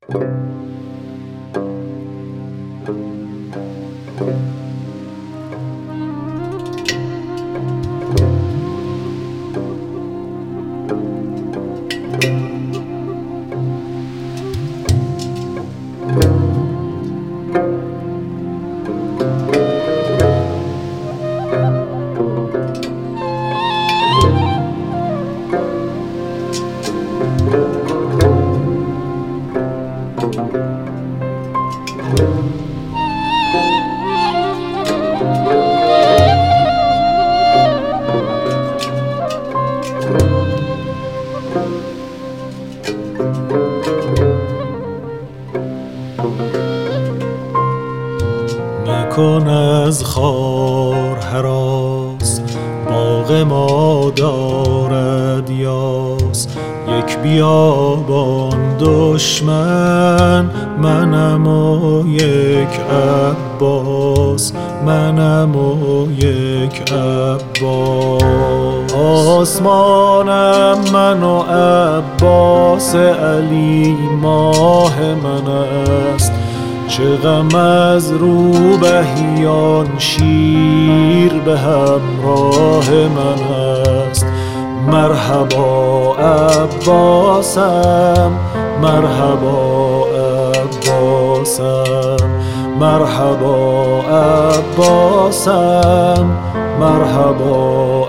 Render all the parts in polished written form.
مکن از خار هراس، باغ ما دارد یاس. یک بیابان دشمن، منم و یک عباس، منم و یک عباس. آسمانم من و عباس، علی ماه من است. چه غم از روبهیان، شیر به همراه من است. مرحبا عباسم، مرحبا عباسم، مرحبا عباسم، مرحبا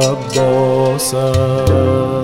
عباسم.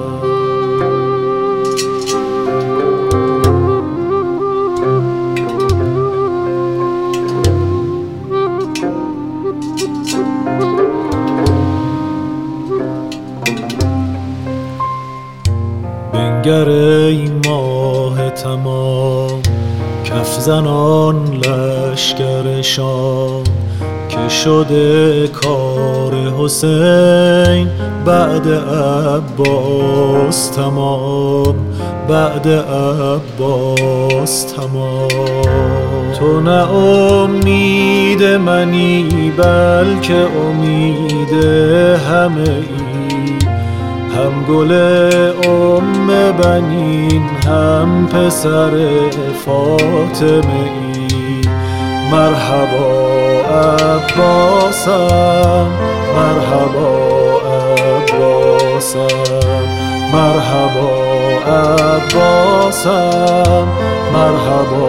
بنگر ای ماه تمام، کف زنان لشکر شام. که شده کار حسین، بعد عباس تمام، بعد عباس تمام. تو نه امید منی، بلکه امید همه ای. هم گل بنین، هم پسر فاطمه ای. مرحبا عباسم، مرحبا عباسم، مرحبا عباسم، مرحبا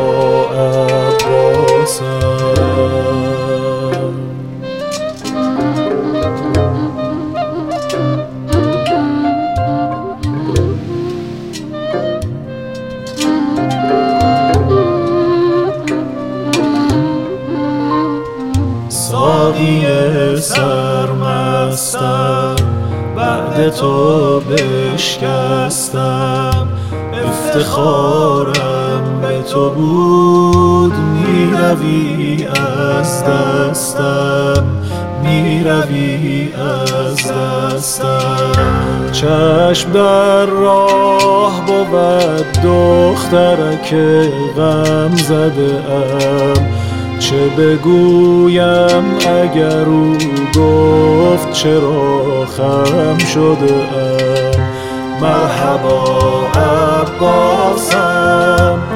عباسم. ساقی سرمستم، بعد تو بشکستم. افتخارم به تو بود، میروی از دستم، میروی از دستم. چشم در راه بود دخترک غم زده ام. چه بگویم اگر او گفت چرا خم شده ام. مرحبا عباسم،